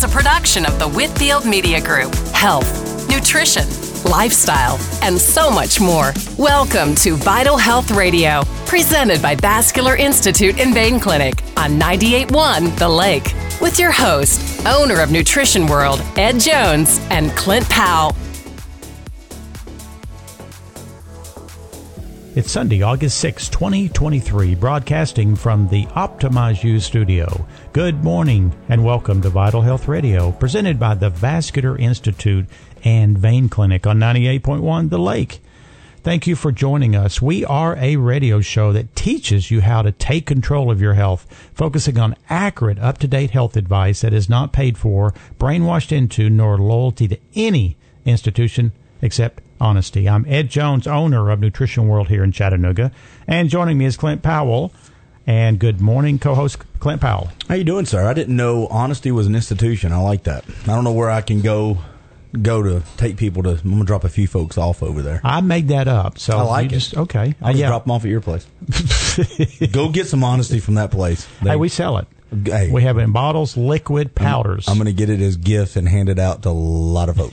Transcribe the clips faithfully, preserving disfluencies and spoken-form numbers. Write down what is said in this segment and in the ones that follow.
is a production of the Whitfield Media Group. Health, nutrition, lifestyle, and so much more. Welcome to Vital Health Radio, presented by Vascular Institute and Vein Clinic on ninety-eight point one The Lake, with your host, owner of Nutrition World, Ed Jones, and Clint Powell. It's Sunday, August sixth, twenty twenty-three, broadcasting from the Optimize You studio. Good morning and welcome to Vital Health Radio, presented by the Vascular Institute and Vein Clinic on ninety-eight point one The Lake. Thank you for joining us. We are a radio show that teaches you how to take control of your health, focusing on accurate, up-to-date health advice that is not paid for, brainwashed into, nor loyalty to any institution except honesty. I'm Ed Jones, owner of Nutrition World here in Chattanooga, and joining me is Clint Powell. And good morning, co-host Clint Powell. How you doing, sir? I didn't know honesty was an institution. I like that. I don't know where I can go go to take people to. I'm gonna drop a few folks off over there. I made that up, so I like you it. Just, okay, I'll just yeah. drop them off at your place. Go get some honesty from that place. They, hey, we sell it. Hey, we have it in bottles, liquid, powders. I'm, I'm going to get it as gifts and hand it out to a lot of folk.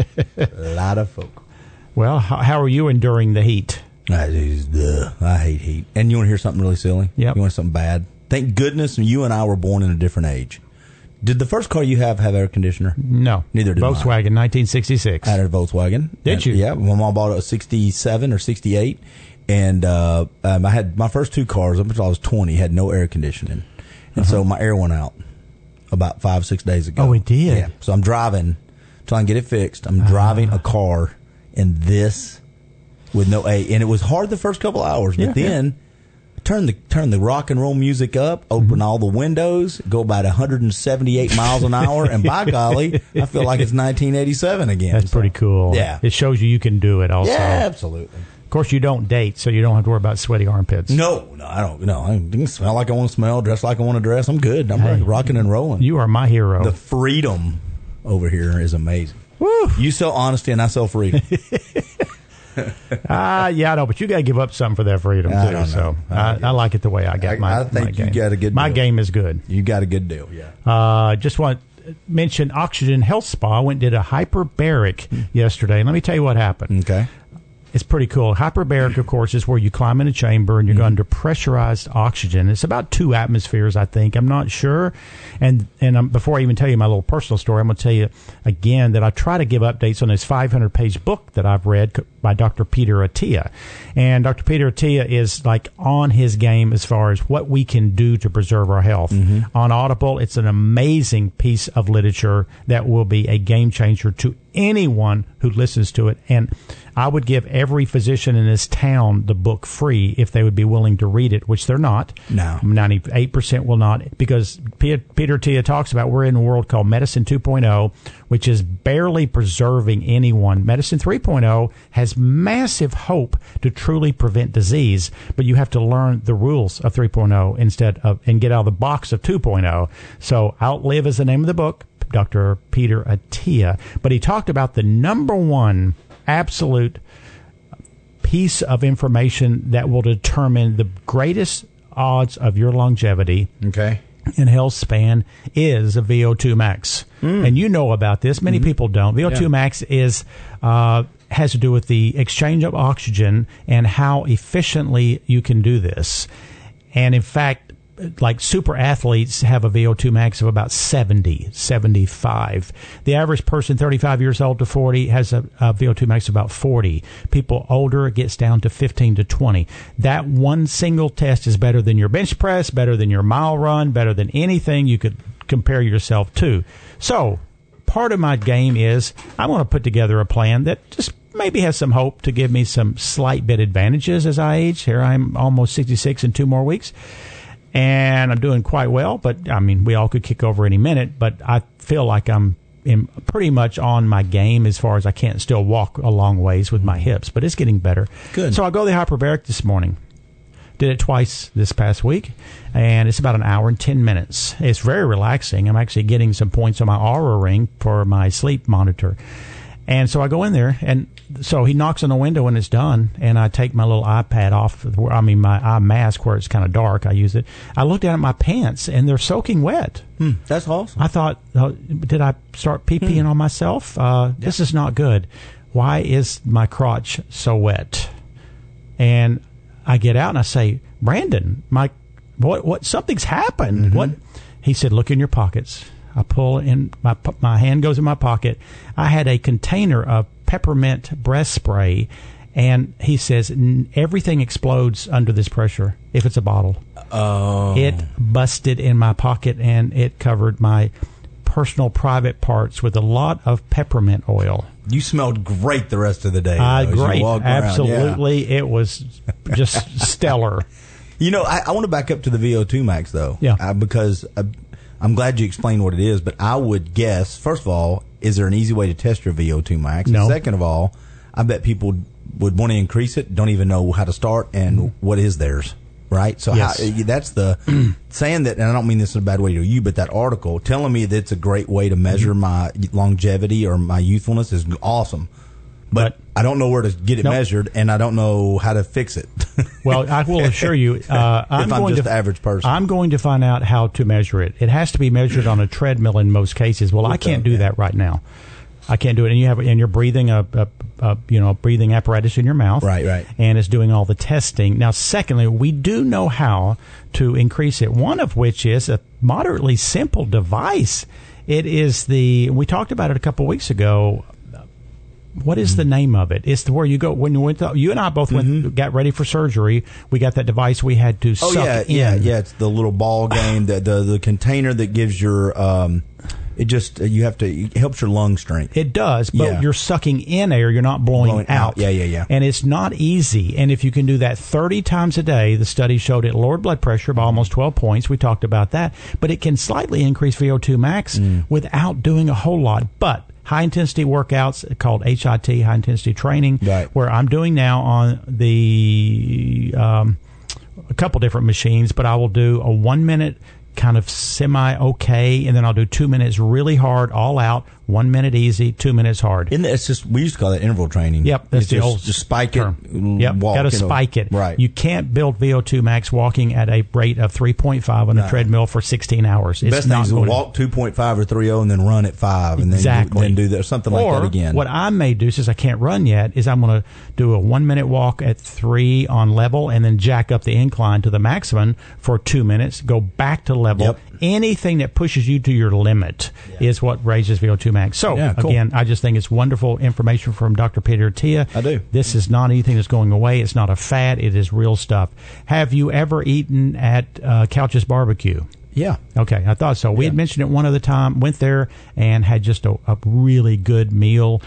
A lot of folk. Well, how, how are you enduring the heat? I, just, uh, I hate heat. And you want to hear something really silly? Yep. You want something bad? Thank goodness you and I were born in a different age. Did the first car you have have air conditioner? No. Neither did Volkswagen, mine. nineteen sixty-six. I had a Volkswagen. Did and, you? Yeah. My mom bought a sixty-seven or sixty-eight. And uh, um, I had my first two cars up until I was twenty had no air conditioning. And uh-huh. so my air went out about five, six days ago. Oh, it did? Yeah. So I'm driving, trying to get it fixed. I'm uh-huh. driving a car in this with no A. And it was hard the first couple hours. But yeah, then yeah. turn the turn the rock and roll music up, open mm-hmm. all the windows, go about one hundred seventy-eight miles an hour. And by golly, I feel like it's nineteen eighty-seven again. That's so pretty cool. Yeah. It shows you you can do it also. Yeah, absolutely. Of course, you don't date, so you don't have to worry about sweaty armpits. No, no, I don't. No, I can smell like I want to smell, dress like I want to dress. I'm good. I'm hey, rocking and rolling. You are my hero. The freedom over here is amazing. Woo. You sell honesty, and I sell freedom. Ah, uh, yeah, I know, but you got to give up something for that freedom I too. don't know. So I, I, I like it the way I got I, my. I think my you game. got a good. My deal. game is good. You got a good deal. Yeah. Uh, just want to mention Oxygen Health Spa. I went and did a hyperbaric hmm. yesterday, and let me tell you what happened. Okay. It's pretty cool. Hyperbaric, of course, is where you climb in a chamber and you're mm-hmm. under pressurized oxygen. It's about two atmospheres, I think. I'm not sure. And and um, before I even tell you my little personal story, I'm going to tell you again that I try to give updates on this five hundred page book that I've read by Doctor Peter Attia. And Doctor Peter Attia is like on his game as far as what we can do to preserve our health. Mm-hmm. On Audible, it's an amazing piece of literature that will be a game changer to anyone who listens to it. And I would give every physician in this town the book free if they would be willing to read it, which they're not. No. ninety-eight percent will not, because Peter Attia talks about we're in a world called Medicine two point oh, which is barely preserving anyone. Medicine three point oh has massive hope to truly prevent disease, but you have to learn the rules of three point oh instead of and get out of the box of two point oh. So Outlive is the name of the book, Doctor Peter Attia. But he talked about the number one absolute piece of information that will determine the greatest odds of your longevity okay. and health span is a V O two max. Mm. And you know about this. Many mm-hmm. people don't. V O two yeah. max is uh, has to do with the exchange of oxygen and how efficiently you can do this. And in fact, like super athletes have a V O two max of about seventy, seventy-five. The average person thirty-five years old to forty has a, a V O two max of about forty. People older, it gets down to fifteen to twenty. That one single test is better than your bench press, better than your mile run, better than anything you could compare yourself to. So part of my game is I want to put together a plan that just maybe has some hope to give me some slight bit advantages as I age. Here I'm almost sixty-six in two more weeks. And I'm doing quite well, but, I mean, we all could kick over any minute, but I feel like I'm in pretty much on my game as far as I can't still walk a long ways with my hips, but it's getting better. Good. So I go to the hyperbaric this morning. Did it twice this past week, and it's about an hour and ten minutes. It's very relaxing. I'm actually getting some points on my Aura ring for my sleep monitor. And so I go in there, and so he knocks on the window when it's done, and I take my little iPad off, I mean, my eye mask where it's kind of dark. I use it. I look down at my pants, and they're soaking wet. Hmm, that's awesome. I thought, oh, did I start pee-peeing hmm. on myself? Uh, yeah. This is not good. Why is my crotch so wet? And I get out and I say, Brandon, my what? What? Something's happened. Mm-hmm. What? He said, look in your pockets. I pull in my my hand goes in my pocket. I had a container of peppermint breast spray, and he says everything explodes under this pressure if it's a bottle. Oh, it busted in my pocket, and it covered my personal private parts with a lot of peppermint oil. You smelled great the rest of the day. Uh, great, absolutely. Yeah. It was just stellar. You know, I, I want to back up to the V O two Max though, yeah, uh, because. Uh, I'm glad you explained what it is, but I would guess, first of all, is there an easy way to test your V O two Max? No. And second of all, I bet people would want to increase it, don't even know how to start and mm-hmm. what is theirs, right? So yes. how, that's the saying that, and I don't mean this in a bad way to you, but that article telling me that it's a great way to measure mm-hmm. my longevity or my youthfulness is awesome. But, but I don't know where to get it nope. measured, and I don't know how to fix it. Well, I will assure you, uh, I'm, if I'm going just to, the average person. I'm going to find out how to measure it. It has to be measured on a treadmill in most cases. Well, I can't do that right now. I can't do it, and you have, and you're breathing a, a, a you know, a breathing apparatus in your mouth, right, right, and it's doing all the testing. Now, secondly, we do know how to increase it. One of which is a moderately simple device. It is the we talked about it a couple weeks ago. What is the name of it? It's the where you go when you went. To, you and I both went, mm-hmm. got ready for surgery. We got that device. We had to. Oh suck yeah, in. yeah, yeah. It's the little ball game. the, the the container that gives your. Um, it just you have to. It helps your lung strength. It does, but yeah. you're sucking in air. You're not blowing, blowing out. out. Yeah, yeah, yeah. And it's not easy. And if you can do that thirty times a day, the study showed it lowered blood pressure by almost twelve points. We talked about that, but it can slightly increase V O two max mm. without doing a whole lot. But high-intensity workouts called H I T, high-intensity training, right. where I'm doing now on the um, a couple different machines, but I will do a one-minute kind of semi-okay, and then I'll do two minutes really hard, all out, one minute easy, two minutes hard. Isn't that, it's just, we used to call that interval training. Yep, that's it's the just, old just spike term. it. Yep, walk, got to you know. spike it. Right. You can't build V O two max walking at a rate of three point five on a no. treadmill for sixteen hours. It's best not thing is to walk two point five or three oh and then run at five, and exactly. then, then do that, something like or that again. What I may do, since I can't run yet, is I'm going to do a one minute walk at three on level, and then jack up the incline to the maximum for two minutes. Go back to level. Yep. Anything that pushes you to your limit yeah. is what raises V O two max. So yeah, cool. again, I just think it's wonderful information from Doctor Peter Attia. I do. This is not anything that's going away. It's not a fad. It is real stuff. Have you ever eaten at uh, Couch's Barbecue? Yeah. Okay, I thought so. We yeah. had mentioned it one other time, went there and had just a, a really good meal.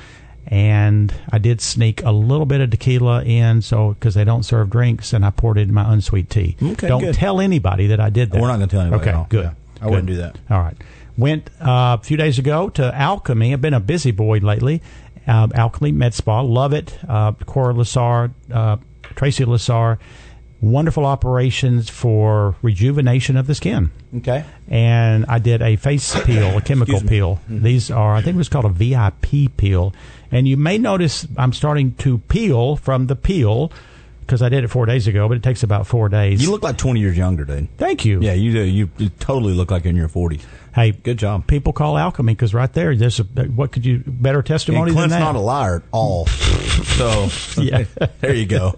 And I did sneak a little bit of tequila in, so because they don't serve drinks, and I poured it in my unsweet tea. Okay, don't good. tell anybody that I did that. We're not going to tell anybody. Okay, at all. good. Yeah, I good. wouldn't do that. All right. Went uh, a few days ago to Alchemy. I've been a busy boy lately. Uh, Alchemy Med Spa, love it. Uh, Cora Lassar, uh, Tracy Lassar, wonderful operations for rejuvenation of the skin. Okay. And I did a face peel, a chemical peel. Mm-hmm. These are, I think it was called a V I P peel. And you may notice I'm starting to peel from the peel because I did it four days ago, but it takes about four days. You look like twenty years younger, dude. Thank you. Yeah, you do. You, you totally look like you're in your forties. Hey, good job. People call Alchemy because right there, there's a, what could you, better testimony and than Clint's that? not a liar at all. So, yeah. There you go.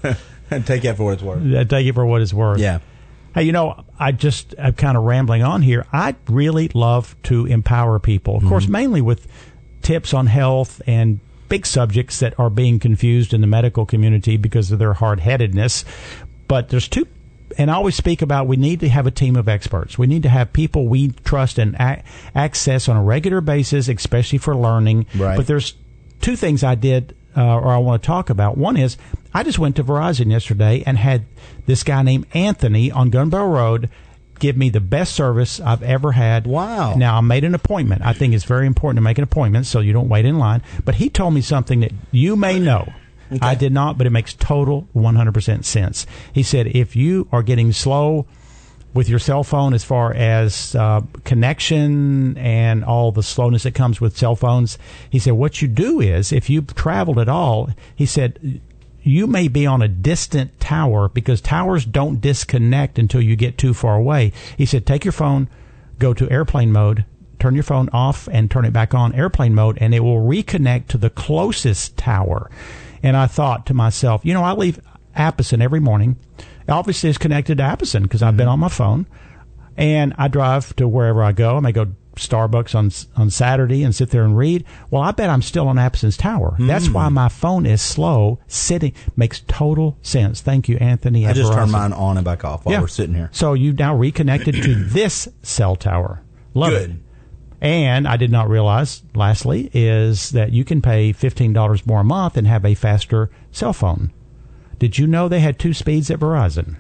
Take that for what it's worth. Yeah, take it for what it's worth. Yeah. Hey, you know, I just, I'm kind of rambling on here. I really love to empower people. Of mm-hmm. course, mainly with tips on health and big subjects that are being confused in the medical community because of their hard-headedness. But there's two, and I always speak about we need to have a team of experts. We need to have people we trust and a- access on a regular basis, especially for learning. Right. But there's two things I did uh, or I want to talk about. One is I just went to Verizon yesterday and had this guy named Anthony on Gun Barrel Road give me the best service I've ever had. Wow. Now, I made an appointment. I think it's very important to make an appointment so you don't wait in line. But he told me something that you may know. Okay. I did not, but it makes total one hundred percent sense. He said if you are getting slow with your cell phone as far as uh, connection and all the slowness that comes with cell phones. He said, what you do is, if you've traveled at all, he said, you may be on a distant tower because towers don't disconnect until you get too far away. He said, take your phone, go to airplane mode, turn your phone off and turn it back on airplane mode, and it will reconnect to the closest tower. And I thought to myself, you know, I leave Appleton every morning. Obviously, it's connected to Appleton because I've been on my phone. And I drive to wherever I go. I may go Starbucks on on Saturday and sit there and read. Well, I bet I'm still on Appleton's tower. Mm. That's why my phone is slow sitting. Makes total sense. Thank you, Anthony. I just turned mine on and back off while yeah. we're sitting here. So you've now reconnected to this cell tower. Love Good. it. And I did not realize, lastly, is that you can pay fifteen dollars more a month and have a faster cell phone. Did you know they had two speeds at Verizon?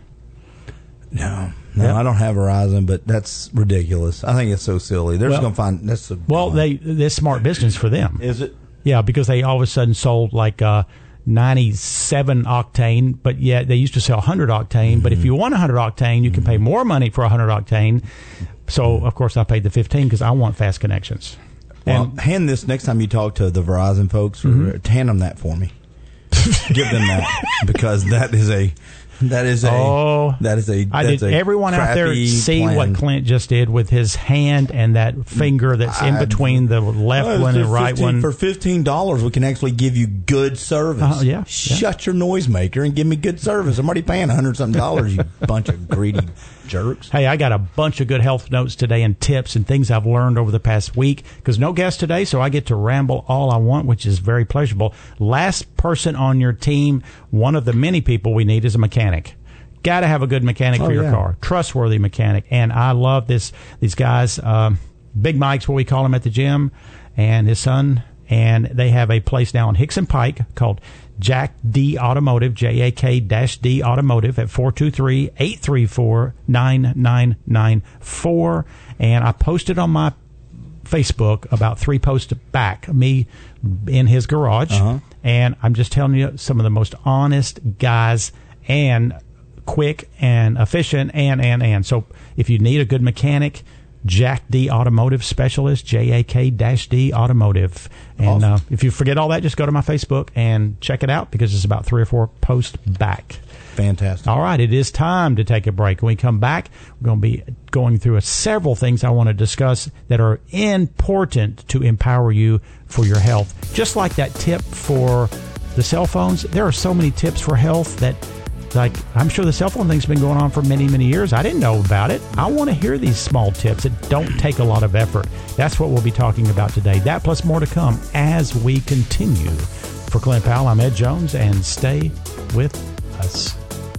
No. No, yep. I don't have Verizon, but that's ridiculous. I think it's so silly. They're well, just going to find that's a well. They this smart business for them. Is it? Yeah, because they all of a sudden sold like uh, ninety-seven octane, but yet they used to sell one hundred octane. Mm-hmm. But if you want one hundred octane, you mm-hmm. can pay more money for one hundred octane. So of course I paid the fifteen because I want fast connections. Well, and, hand this next time you talk to the Verizon folks, or mm-hmm. hand them that for me. Give them that because that is a. That is a. Oh, that is a. I did. Everyone out there see plan. What Clint just did with his hand and that finger that's in between the left well, one and right fifteen, one. For fifteen dollars, we can actually give you good service. Uh, yeah, Shut yeah. your noisemaker and give me good service. I'm already paying a hundred something dollars. You bunch of greedy jerks. Hey, I got a bunch of good health notes today and tips and things I've learned over the past week because no guest today, so I get to ramble all I want, which is very pleasurable. Last person on your team, one of the many people we need is a mechanic. Got to have a good mechanic oh, for your yeah. car, trustworthy mechanic. And I love this. These guys, um, Big Mike's what we call him at the gym, and his son, and they have a place now on Hickson Pike called Jack D Automotive, J A K D Automotive at four two three, eight three four, nine nine nine four. And I posted on my Facebook about three posts back, me in his garage. Uh-huh. And I'm just telling you, some of the most honest guys and quick and efficient and, and, and. So if you need a good mechanic, Jack D Automotive Specialist, J A K D Automotive. And awesome. uh, if you forget all that, just go to my Facebook and check it out because it's about three or four posts back. Fantastic. All right, it is time to take a break. When we come back, we're going to be going through a, several things I want to discuss that are important to empower you for your health. Just like that tip for the cell phones, there are so many tips for health that Like, I'm sure the cell phone thing's been going on for many, many years. I didn't know about it. I want to hear these small tips that don't take a lot of effort. That's what we'll be talking about today. That plus more to come as we continue. For Clint Powell, I'm Ed Jones, and stay with us.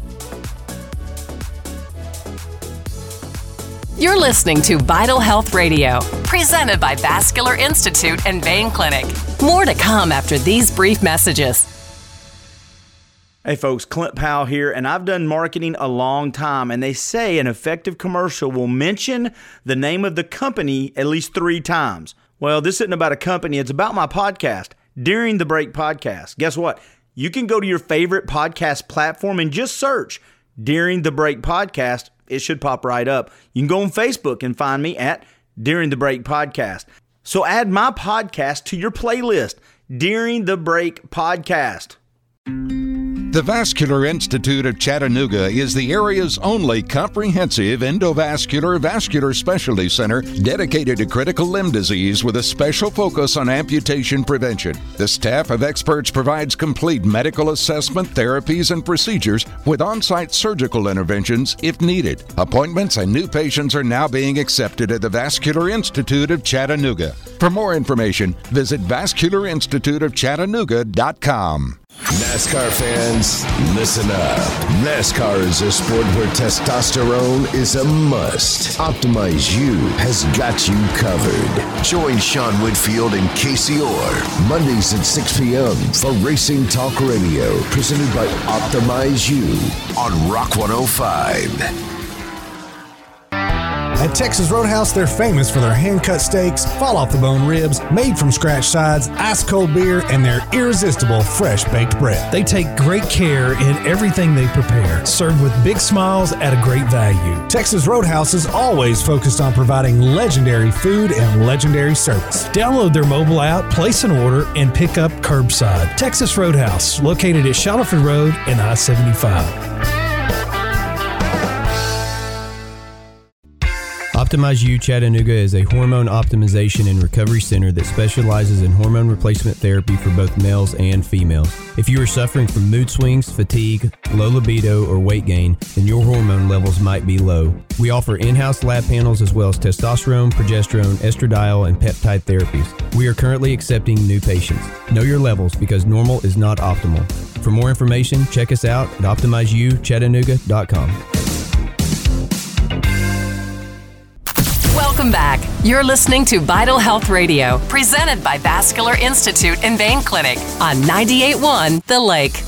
You're listening to Vital Health Radio, presented by Vascular Institute and Vein Clinic. More to come after these brief messages. Hey folks, Clint Powell here, and I've done marketing a long time, and they say an effective commercial will mention the name of the company at least three times. Well, this isn't about a company, it's about my podcast, During the Break Podcast. Guess what? You can go to your favorite podcast platform and just search During the Break Podcast. It should pop right up. You can go on Facebook and find me at During the Break Podcast. So add my podcast to your playlist, During the Break Podcast. The Vascular Institute of Chattanooga is the area's only comprehensive endovascular vascular specialty center dedicated to critical limb disease with a special focus on amputation prevention. The staff of experts provides complete medical assessment, therapies, and procedures with on-site surgical interventions if needed. Appointments and new patients are now being accepted at the Vascular Institute of Chattanooga. For more information, visit vascular institute of chattanooga dot com. NASCAR fans, listen up. NASCAR is a sport where testosterone is a must. Optimize U has got you covered. Join Sean Whitfield and Casey Orr Mondays at six p.m. for Racing Talk Radio, presented by Optimize U on Rock one oh five. At Texas Roadhouse, they're famous for their hand-cut steaks, fall-off-the-bone ribs, made-from-scratch sides, ice-cold beer, and their irresistible fresh-baked bread. They take great care in everything they prepare, served with big smiles at a great value. Texas Roadhouse is always focused on providing legendary food and legendary service. Download their mobile app, place an order, and pick up curbside. Texas Roadhouse, located at Shuttleford Road and I seventy-five. Optimize U Chattanooga is a hormone optimization and recovery center that specializes in hormone replacement therapy for both males and females. If you are suffering from mood swings, fatigue, low libido, or weight gain, then your hormone levels might be low. We offer in-house lab panels as well as testosterone, progesterone, estradiol, and peptide therapies. We are currently accepting new patients. Know your levels because normal is not optimal. For more information, check us out at optimize u chattanooga dot com. Welcome back. You're listening to Vital Health Radio, presented by Vascular Institute and Vein Clinic on ninety-eight point one The Lake.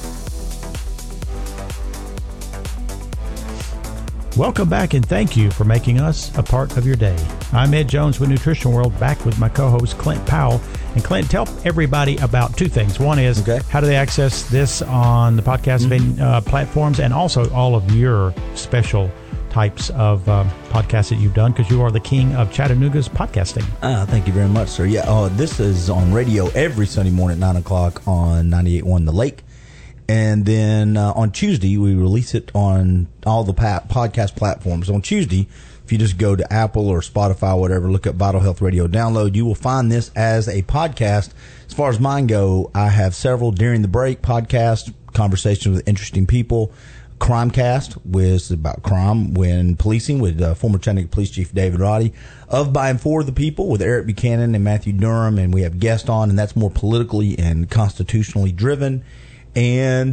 Welcome back, and thank you for making us a part of your day. I'm Ed Jones with Nutrition World, back with my co-host Clint Powell. And Clint, tell everybody about two things. One is, okay, how do they access this on the podcast mm-hmm. uh, platforms, and also all of your special types of um, podcasts that you've done, because you are the king of Chattanooga's podcasting. Uh, thank you very much, sir. Yeah, uh, this is on radio every Sunday morning at nine o'clock on ninety-eight point one The Lake. And then uh, on Tuesday, we release it on all the pa- podcast platforms. On Tuesday, if you just go to Apple or Spotify or whatever, look up Vital Health Radio Download, you will find this as a podcast. As far as mine go, I have several during the break podcasts, conversations with interesting people. Crimecast, which is about crime when policing, with uh, former Chattanooga Police Chief David Roddy. Of, by, and for the people, with Eric Buchanan and Matthew Durham, and we have guests on, and that's more politically and constitutionally driven. And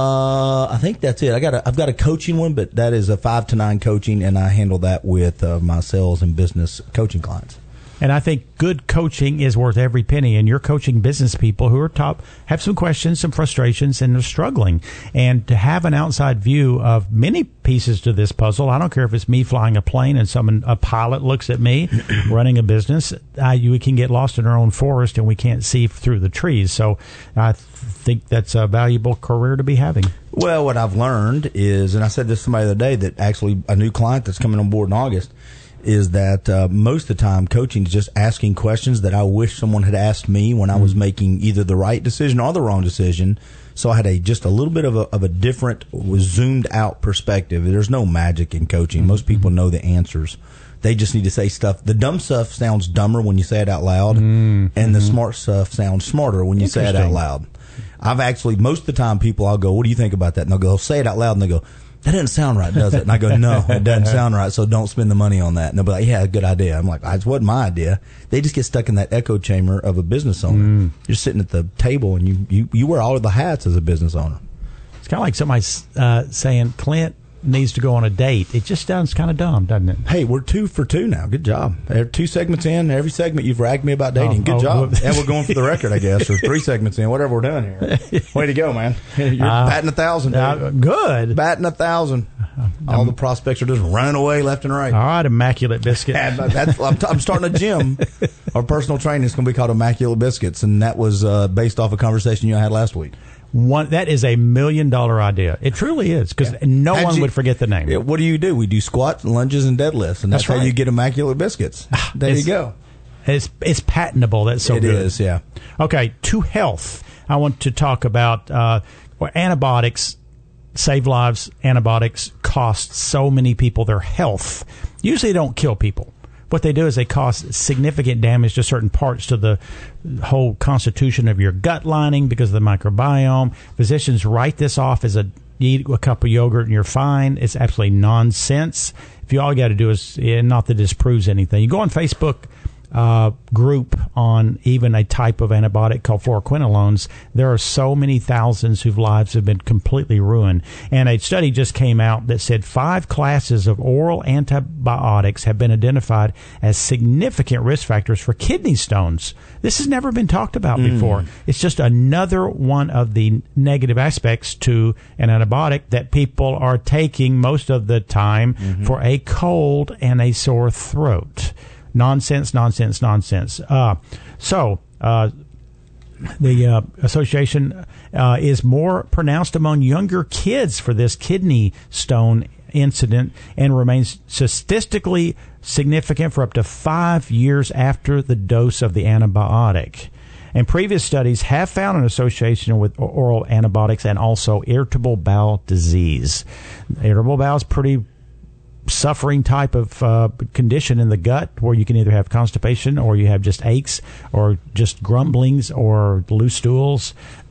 uh, I think that's it. I got a, I've got a coaching one, but that is a five to nine coaching, and I handle that with uh, my sales and business coaching clients. And I think good coaching is worth every penny. And you're coaching business people who are top, have some questions, some frustrations, and they're struggling. And to have an outside view of many pieces to this puzzle, I don't care if it's me flying a plane and someone, a pilot looks at me running a business, uh, you, we can get lost in our own forest and we can't see through the trees. So I th- think that's a valuable career to be having. Well, what I've learned is, and I said this to somebody the other day, that actually a new client that's coming on board in August, is that uh, most of the time coaching is just asking questions that I wish someone had asked me when I was mm-hmm. making either the right decision or the wrong decision. So I had a just a little bit of a, of a different, zoomed out perspective. There's no magic in coaching. Mm-hmm. Most people know the answers. They just need to say stuff. The dumb stuff sounds dumber when you say it out loud, mm-hmm. and the smart stuff sounds smarter when you say it out loud. I've actually, most of the time, people, I'll go, what do you think about that? And they'll go, say it out loud, and they go, that doesn't sound right, does it? And I go, no, it doesn't sound right, so don't spend the money on that. And they'll be like, yeah, good idea. I'm like, it wasn't my idea. They just get stuck in that echo chamber of a business owner. Mm. You're sitting at the table, and you, you, you wear all of the hats as a business owner. It's kind of like somebody uh, saying, Clint needs to go on a date. It just sounds kind of dumb, doesn't it? Hey, we're two for two now. Good job. Two segments in. Every segment you've ragged me about dating. Good oh, job. Oh, and we're going for the record, I guess, or three segments in, whatever we're doing here. Way to go, man. You're uh, batting a thousand. Uh, good. Batting a thousand. All the prospects are just running away left and right. All right, Immaculate Biscuit. That's, I'm, t- I'm starting a gym. Our personal training is going to be called Immaculate Biscuits, and that was uh, based off a conversation you had last week. One that is a million dollar idea. It truly is, because yeah. no How'd one you, would forget the name. Yeah, what do you do? We do squats, lunges, and deadlifts, and that's, that's right. how you get Immaculate Biscuits. There it's, you go. It's it's patentable. That's so it good. It is, yeah. Okay, to health. I want to talk about uh, antibiotics save lives. Antibiotics cost so many people their health. Usually, they don't kill people. What they do is they cause significant damage to certain parts to the whole constitution of your gut lining because of the microbiome. Physicians write this off as a eat a cup of yogurt and you're fine. It's absolutely nonsense. If you all you got to do is, not that this proves anything, you go on Facebook uh, group on even a type of antibiotic called fluoroquinolones, there are so many thousands whose lives have been completely ruined. And a study just came out that said five classes of oral antibiotics have been identified as significant risk factors for kidney stones. This has never been talked about mm. before. It's just another one of the negative aspects to an antibiotic that people are taking most of the time mm-hmm. for a cold and a sore throat. Nonsense, nonsense, nonsense. Uh, so, uh, the uh, association uh, is more pronounced among younger kids for this kidney stone incident and remains statistically significant for up to five years after the dose of the antibiotic. And previous studies have found an association with oral antibiotics and also irritable bowel disease. Irritable bowel is pretty suffering type of uh, condition in the gut where you can either have constipation or you have just aches or just grumblings or loose stools.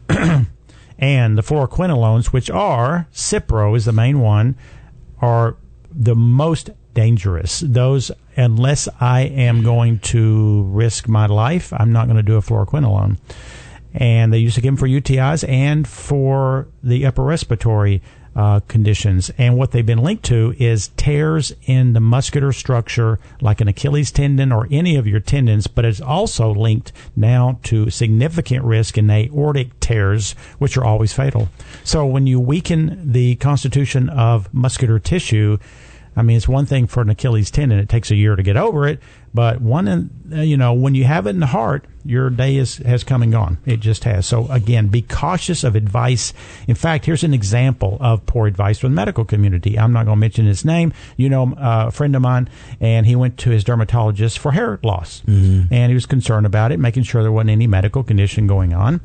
And the fluoroquinolones, which are, Cipro is the main one, are the most dangerous. Those, unless I am going to risk my life, I'm not going to do a fluoroquinolone. And they used to give them for U T Is and for the upper respiratory Uh, conditions. And what they've been linked to is tears in the muscular structure like an Achilles tendon or any of your tendons, but it's also linked now to significant risk in aortic tears, which are always fatal. So when you weaken the constitution of muscular tissue, I mean, it's one thing for an Achilles tendon. It takes a year to get over it. But one, in, uh, you know, when you have it in the heart, your day is, has come and gone. It just has. So, again, be cautious of advice. In fact, here's an example of poor advice from the medical community. I'm not going to mention his name. You know, uh, a friend of mine, and he went to his dermatologist for hair loss. Mm-hmm. And he was concerned about it, making sure there wasn't any medical condition going on.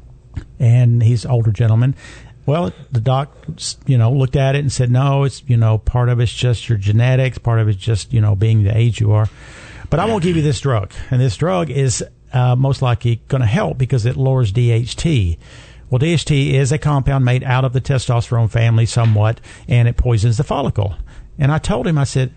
And he's an older gentleman. Well, the doc, you know, looked at it and said, no, it's, you know, part of it's just your genetics, part of it's just, you know, being the age you are. But I won't give you this drug. And this drug is uh, most likely going to help because it lowers D H T. Well, D H T is a compound made out of the testosterone family somewhat, and it poisons the follicle. And I told him, I said,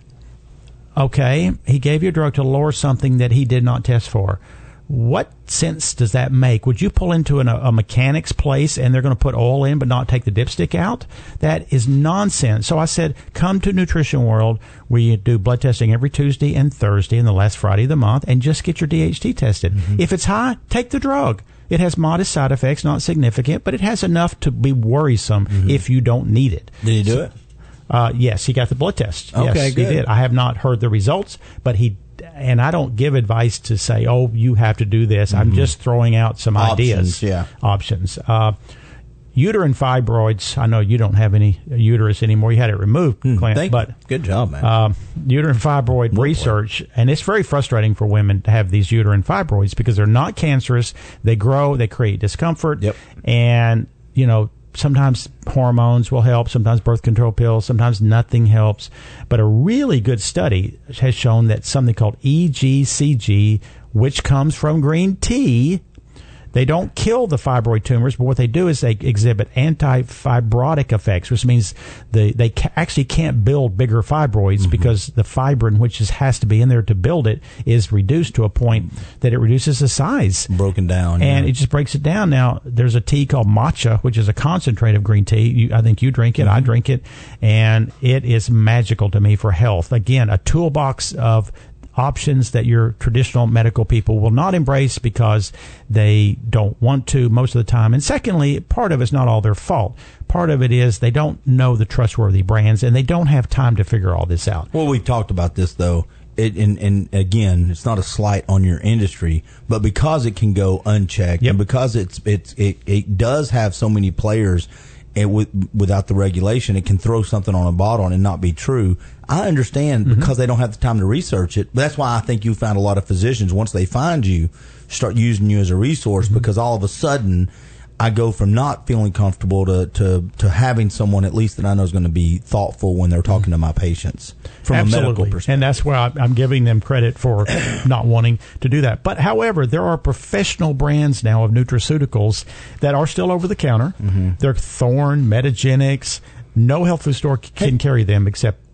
okay, he gave you a drug to lower something that he did not test for. What sense does that make? Would you pull into an, a mechanic's place and they're going to put oil in but not take the dipstick out? That is nonsense. So I said, come to Nutrition World. We do blood testing every Tuesday and Thursday and the last Friday of the month, and just get your D H T tested. Mm-hmm. If it's high, take the drug. It has modest side effects, not significant, but it has enough to be worrisome mm-hmm. if you don't need it. Did he do so, it? Uh, yes, he got the blood test. Okay, yes, good. He did. I have not heard the results, but he and I don't give advice to say, oh, you have to do this. Mm-hmm. I'm just throwing out some Options, ideas. Yeah. Options. Uh, uterine fibroids. I know you don't have any uterus anymore. You had it removed, mm, Clint. Thank but you. Good job, man. Uh, uterine fibroid More research, and it's very frustrating for women to have these uterine fibroids because they're not cancerous. They grow. They create discomfort. Yep. And, you know, sometimes hormones will help, sometimes birth control pills, sometimes nothing helps. But a really good study has shown that something called E G C G, which comes from green tea, they don't kill the fibroid tumors, but what they do is they exhibit anti-fibrotic effects, which means the, they ca- actually can't build bigger fibroids mm-hmm. because the fibrin, which is, has to be in there to build it, is reduced to a point that it reduces the size. Broken down. And yeah. it just breaks it down. Now, there's a tea called matcha, which is a concentrate of green tea. You, I think you drink it. Mm-hmm. I drink it. And it is magical to me for health. Again, a toolbox of options that your traditional medical people will not embrace because they don't want to most of the time. And secondly, part of it's not all their fault. Part of it is they don't know the trustworthy brands and they don't have time to figure all this out. Well, we've talked about this, though. It, and, and again, it's not a slight on your industry, but because it can go unchecked yep. and because it's it's it, it does have so many players, and with, without the regulation, it can throw something on a bottle and not be true. I understand mm-hmm. because they don't have the time to research it. But that's why I think you found a lot of physicians, once they find you, start using you as a resource mm-hmm. because all of a sudden I go from not feeling comfortable to, to, to having someone at least that I know is going to be thoughtful when they're talking to my patients from Absolutely. a medical perspective. And that's where I, I'm giving them credit for not wanting to do that. But, however, there are professional brands now of nutraceuticals that are still over the counter. Mm-hmm. They're Thorne, Metagenics. No health food store can hey. carry them except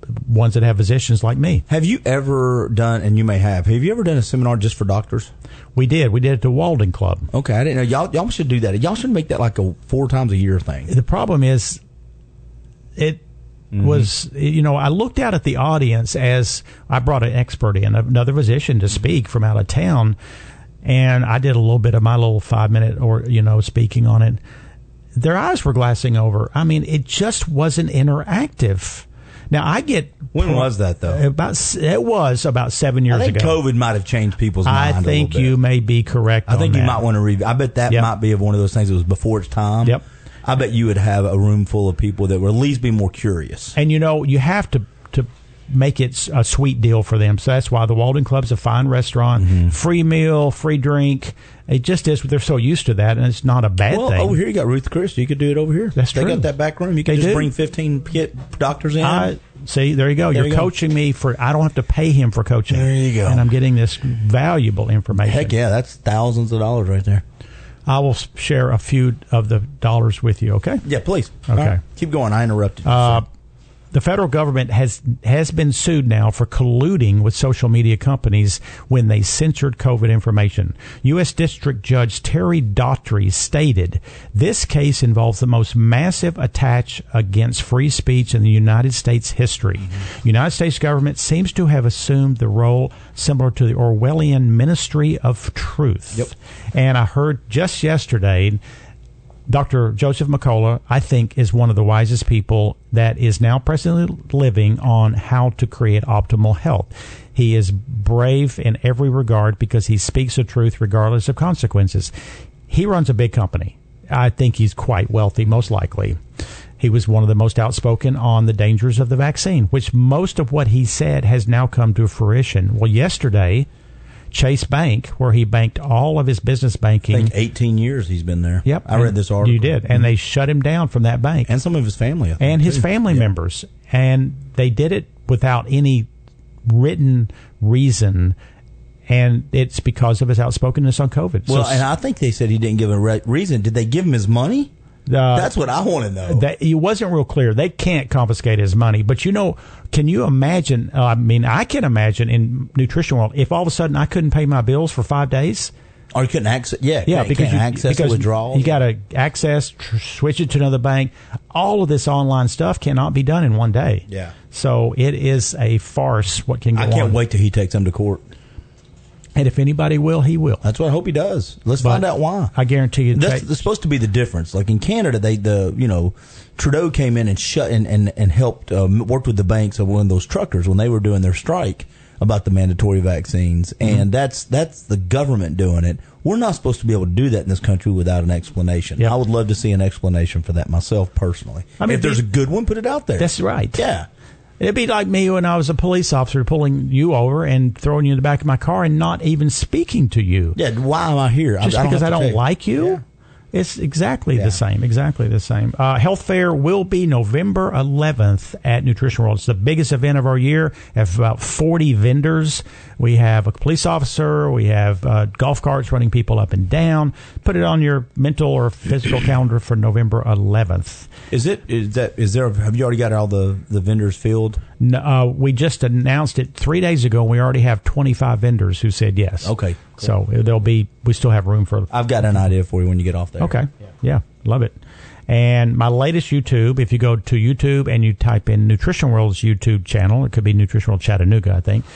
ones that have physicians like me. Have you ever done, and you may have, have you ever done a seminar just for doctors? We did. We did it at the Walden Club. Okay, I didn't know. Y'all, y'all should do that. Y'all should make that like a four times a year thing. The problem is, it mm-hmm. was, you know, I looked out at the audience as I brought an expert in, another physician to speak from out of town, and I did a little bit of my little five minute or, you know, speaking on it. Their eyes were glassing over. I mean, it just wasn't interactive. Now, I get... When was that, though? About It was about seven years ago. I think ago. COVID might have changed people's mind I think a little bit. you may be correct I think on you that. might want to review. I bet that yep. might be of one of those things that was before its time. Yep. I bet you would have a room full of people that would at least be more curious. And, you know, you have to... to make it a sweet deal for them. So that's why the Walden Club's a fine restaurant, mm-hmm. free meal, free drink. It just is. They're so used to that, and it's not a bad well, thing. Over here, you got Ruth Chris. You could do it over here. That's they true. They got that back room. You can they just do. bring fifteen doctors in. I, see, there you go. There You're you coaching go. me for, I don't have to pay him for coaching. There you go. And I'm getting this valuable information. Heck yeah, that's thousands of dollars right there. I will share a few of the dollars with you, okay? Yeah, please. Okay. Right. Keep going. I interrupted you. Uh, The federal government has has been sued now for colluding with social media companies when they censored COVID information. U S. District Judge Terry Daughtry stated, this case involves the most massive attack against free speech in the United States history. Mm-hmm. United States government seems to have assumed the role similar to the Orwellian Ministry of Truth. Yep. And I heard just yesterday Doctor Joseph McCullough, I think, is one of the wisest people that is now presently living on how to create optimal health. He is brave in every regard because he speaks the truth regardless of consequences. He runs a big company. I think he's quite wealthy, most likely. He was one of the most outspoken on the dangers of the vaccine, which most of what he said has now come to fruition. Well, yesterday, Chase Bank, where he banked all of his business banking. I think eighteen years he's been there. Yep. I read this article. You did. And mm-hmm. they shut him down from that bank. And some of his family. I think, and his too. family yeah. members. And they did it without any written reason. And it's because of his outspokenness on COVID. Well, so, and I think they said he didn't give a re- reason. Did they give him his money? Uh, That's what I want to know. That, it wasn't real clear. They can't confiscate his money. But, you know, can you imagine? Uh, I mean, I can imagine in nutrition world, if all of a sudden I couldn't pay my bills for five days. Or you couldn't access, yeah, yeah, you because can't you, access because withdrawals. You got to access, tr- switch it to another bank. All of this online stuff cannot be done in one day. Yeah. So it is a farce. What can go I can't on. wait till he takes them to court. And if anybody will, he will. That's what I hope he does. Let's But find out why. I guarantee you. That's, they, that's supposed to be the difference. Like in Canada, they the you know Trudeau came in and shut and and, and helped um, worked with the banks of one of those truckers when they were doing their strike about the mandatory vaccines, and mm-hmm. that's that's the government doing it. We're not supposed to be able to do that in this country without an explanation. Yep. I would love to see an explanation for that myself personally. I mean, if there's the, a good one, put it out there. That's right. Yeah. It'd be like me when I was a police officer pulling you over and throwing you in the back of my car and not even speaking to you. Yeah, why am I here? Just I, I don't because I have to don't take. like you? Yeah. It's exactly Yeah. the same. Exactly the same. Uh, Health Fair will be November eleventh at Nutrition World. It's the biggest event of our year. We have about forty vendors. We have a police officer. We have uh, golf carts running people up and down. Put it on your mental or physical calendar for November eleventh. Is it? Is that? Is there? Have you already got all the the vendors filled? No, uh, we just announced it three days ago. And we already have twenty-five vendors who said yes. Okay, cool. So there'll be. We still have room for. I've got an idea for you when you get off there. Okay. Yeah. yeah, love it. And my latest YouTube, if you go to YouTube and you type in Nutrition World's YouTube channel, it could be Nutrition World Chattanooga, I think.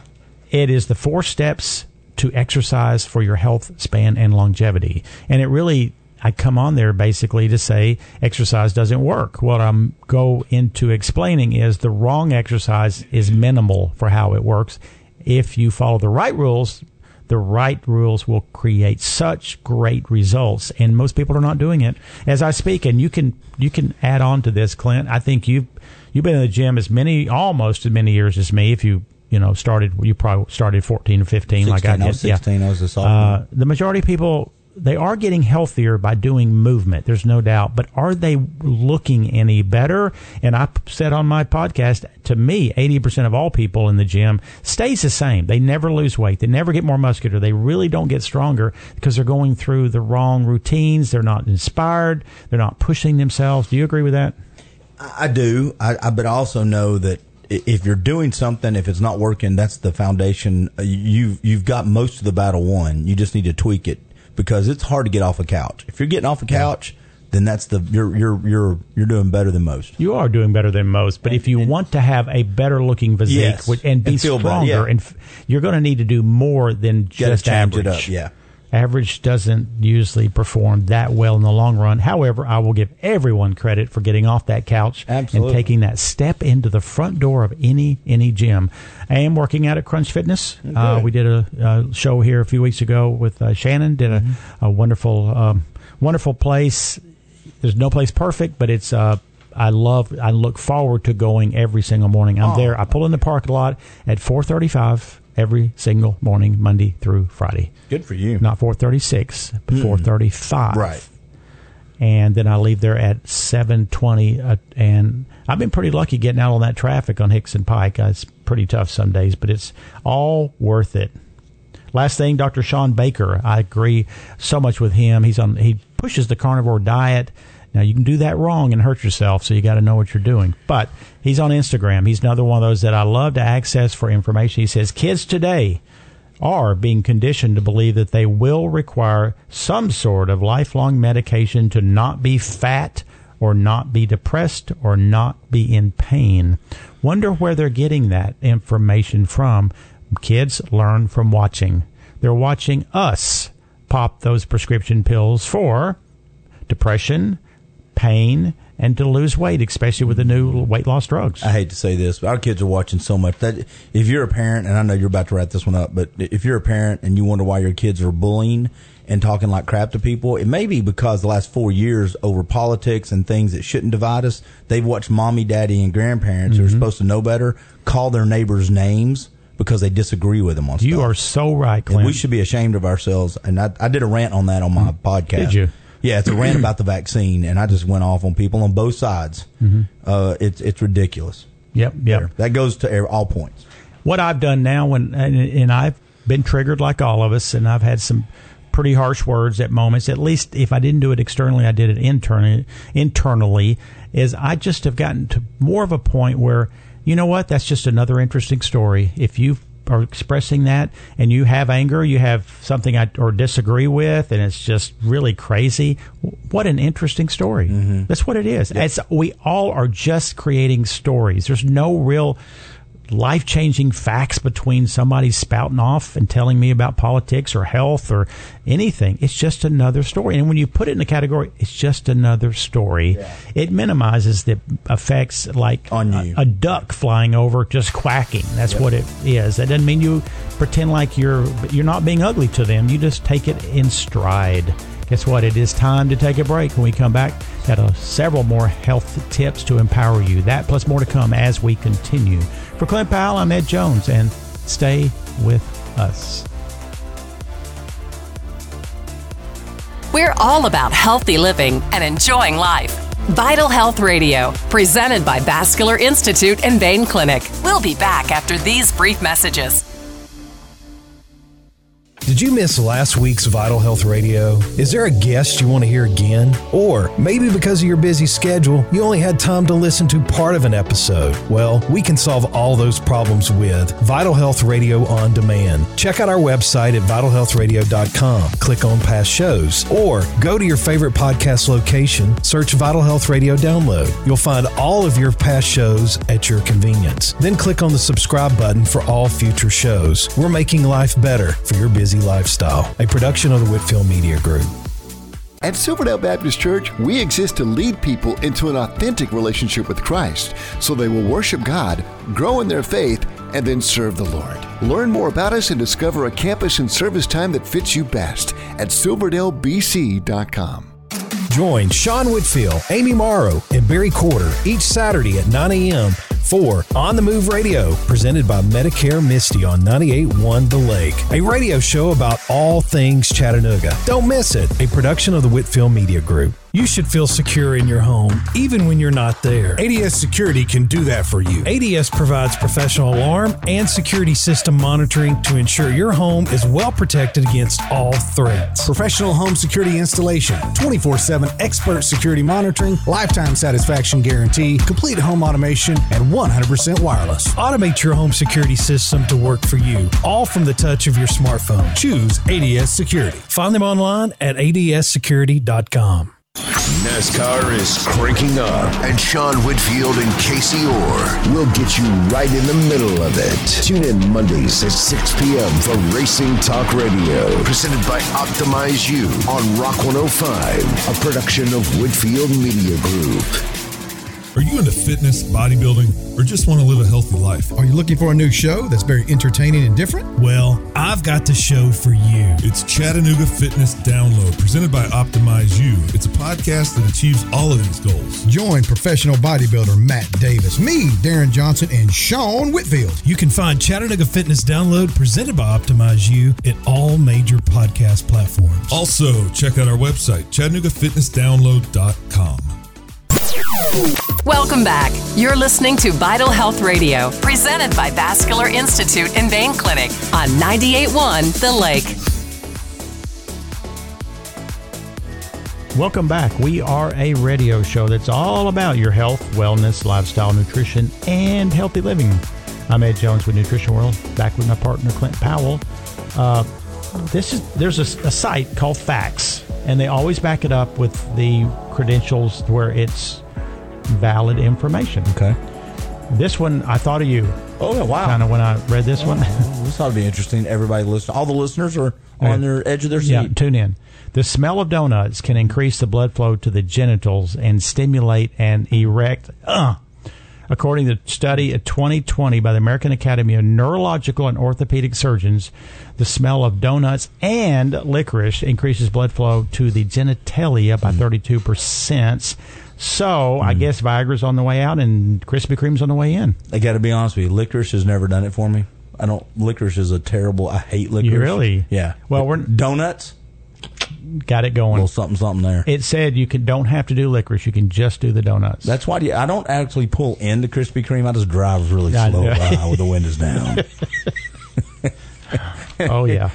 It is the four steps to exercise for your health, span, and longevity. And it really, I come on there basically to say exercise doesn't work. What I'm go into explaining is the wrong exercise is minimal for how it works. If you follow the right rules, the right rules will create such great results, and most people are not doing it. As I speak, and you can you can add on to this, Clint. I think you've you've been in the gym as many, almost as many years as me. If you you know started, you probably started fourteen or fifteen, sixteen, like I did. I was sixteen. Yeah. I was a sophomore. Uh, the majority of people, they are getting healthier by doing movement. There's no doubt. But are they looking any better? And I said on my podcast, to me, eighty percent of all people in the gym stays the same. They never lose weight. They never get more muscular. They really don't get stronger because they're going through the wrong routines. They're not inspired. They're not pushing themselves. Do you agree with that? I do. I, I but I also know that if you're doing something, if it's not working, that's the foundation. You've you've got most of the battle won. You just need to tweak it because it's hard to get off a couch. If you're getting off a couch, then that's the you're you're you're you're doing better than most. You are doing better than most. But if you want to have a better looking physique yes, which, and be and feel stronger, better, yeah. and f- you're going to need to do more than just change average. it up, yeah. Average doesn't usually perform that well in the long run. However, I will give everyone credit for getting off that couch Absolutely. and taking that step into the front door of any any gym. I am working out at Crunch Fitness. Uh, we did a, a show here a few weeks ago with uh, Shannon. Did a, mm-hmm. a wonderful um, wonderful place. There's no place perfect, but it's. Uh, I love. I look forward to going every single morning. I'm oh. there. I pull in the parking lot at four thirty-five. Every single morning, Monday through Friday. Good for you. Not four thirty-six, but mm. four thirty-five. Right. And then I leave there at seven twenty. Uh, and I've been pretty lucky getting out on that traffic on Hickson Pike. Uh, it's pretty tough some days, but it's all worth it. Last thing, Doctor Sean Baker. I agree so much with him. He's on. He pushes the carnivore diet. Now, you can do that wrong and hurt yourself, so you got to know what you're doing. But he's on Instagram. He's another one of those that I love to access for information. He says, kids today are being conditioned to believe that they will require some sort of lifelong medication to not be fat or not be depressed or not be in pain. Wonder where they're getting that information from. Kids learn from watching. They're watching us pop those prescription pills for depression, pain, and to lose weight, especially with the new weight loss drugs. I hate to say this, but our kids are watching so much that if you're a parent, and I know you're about to wrap this one up, but if you're a parent and you wonder why your kids are bullying and talking like crap to people, it may be because the last four years over politics and things that shouldn't divide us, they've watched mommy, daddy, and grandparents mm-hmm. who are supposed to know better call their neighbors names because they disagree with them on stuff. You are so right, Clint. And we should be ashamed of ourselves. And I, I did a rant on that on my mm-hmm. podcast. Did you? Yeah, it's a rant about the vaccine, and I just went off on people on both sides. Mm-hmm. Uh, it's it's ridiculous. Yep, yep. There. That goes to all points. What I've done now, when and, and I've been triggered like all of us, and I've had some pretty harsh words at moments. At least if I didn't do it externally, I did it internally. Internally, is I just have gotten to more of a point where, you know what, that's just another interesting story. If you are expressing that and you have anger, you have something I or disagree with, and it's just really crazy, what an interesting story. Mm-hmm. That's what it is. Yep. It's, we all are just creating stories. There's no real life-changing facts between somebody spouting off and telling me about politics or health or anything. It's just another story. And when you put it in the category, it's just another story, yeah. it minimizes the effects like on you. A, a duck flying over just quacking. That's yep. what it is. That doesn't mean you pretend like you're you're not being ugly to them. You just take it in stride. Guess what? It is time to take a break. When we come back, got uh, several more health tips to empower you. That plus more to come as we continue. For Clint Powell, I'm Ed Jones, and stay with us. We're all about healthy living and enjoying life. Vital Health Radio, presented by Vascular Institute and Vein Clinic. We'll be back after these brief messages. Did you miss last week's Vital Health Radio? Is there a guest you want to hear again? Or maybe because of your busy schedule, you only had time to listen to part of an episode? Well, we can solve all those problems with Vital Health Radio On Demand. Check out our website at vital health radio dot com. Click on past shows, or go to your favorite podcast location, search Vital Health Radio Download. You'll find all of your past shows at your convenience. Then click on the subscribe button for all future shows. We're making life better for your busy lifestyle. A production of the Whitfield Media Group. At Silverdale Baptist Church, we exist to lead people into an authentic relationship with Christ so they will worship God, grow in their faith, and then serve the Lord. Learn more about us and discover a campus and service time that fits you best at silverdale b c dot com. Join Sean Whitfield, Amy Morrow, and Barry Corder each Saturday at nine a.m. for On the Move Radio, presented by Medicare Misty on ninety-eight point one The Lake, a radio show about all things Chattanooga. Don't miss it, a production of the Whitfield Media Group. you should feel secure in your home, even when you're not there. A D S Security can do that for you. A D S provides professional alarm and security system monitoring to ensure your home is well protected against all threats. Professional home security installation, twenty-four seven expert security monitoring, lifetime satisfaction guarantee, complete home automation, and one hundred percent wireless. Automate your home security system to work for you, all from the touch of your smartphone. Choose A D S Security. Find them online at A D S security dot com. NASCAR is cranking up, and Sean Whitfield and Casey Orr will get you right in the middle of it. Tune in Mondays at six p.m. for Racing Talk Radio, presented by Optimize You on Rock one oh five, a production of Whitfield Media Group. Are you into fitness, bodybuilding, or just want to live a healthy life? Are you looking for a new show that's very entertaining and different? Well, I've got the show for you. It's Chattanooga Fitness Download, presented by Optimize You. It's a podcast that achieves all of these goals. Join professional bodybuilder Matt Davis, me, Darren Johnson, and Sean Whitfield. You can find Chattanooga Fitness Download, presented by Optimize You, at all major podcast platforms. Also, check out our website, chattanooga fitness download dot com. Welcome back. You're listening to Vital Health Radio, presented by Vascular Institute and Vein Clinic on ninety-eight point one The Lake. Welcome back. We are a radio show that's all about your health, wellness, lifestyle, nutrition, and healthy living. I'm Ed Jones with Nutrition World, back with my partner Clint Powell. Uh, this is there's a, a site called Facts, and they always back it up with the credentials where it's valid information. Okay. This one, I thought of you. Oh, yeah, wow. Kind of when I read this one. This ought to be interesting. Everybody listen. All the listeners are on their edge of their seat. Yeah, tune in. The smell of donuts can increase the blood flow to the genitals and stimulate an erect. Uh, according to a study of twenty twenty by the American Academy of Neurological and Orthopedic Surgeons, the smell of donuts and licorice increases blood flow to the genitalia by thirty-two percent. So, mm. I guess Viagra's on the way out and Krispy Kreme's on the way in. I got to be honest with you. Licorice has never done it for me. I don't. Licorice is a terrible. I hate licorice. You really? Yeah. Well, we're donuts. Got it going. A little something, something there. It said you can don't have to do licorice. You can just do the donuts. That's why I don't actually pull into Krispy Kreme. I just drive really slow by with the windows down. Oh yeah.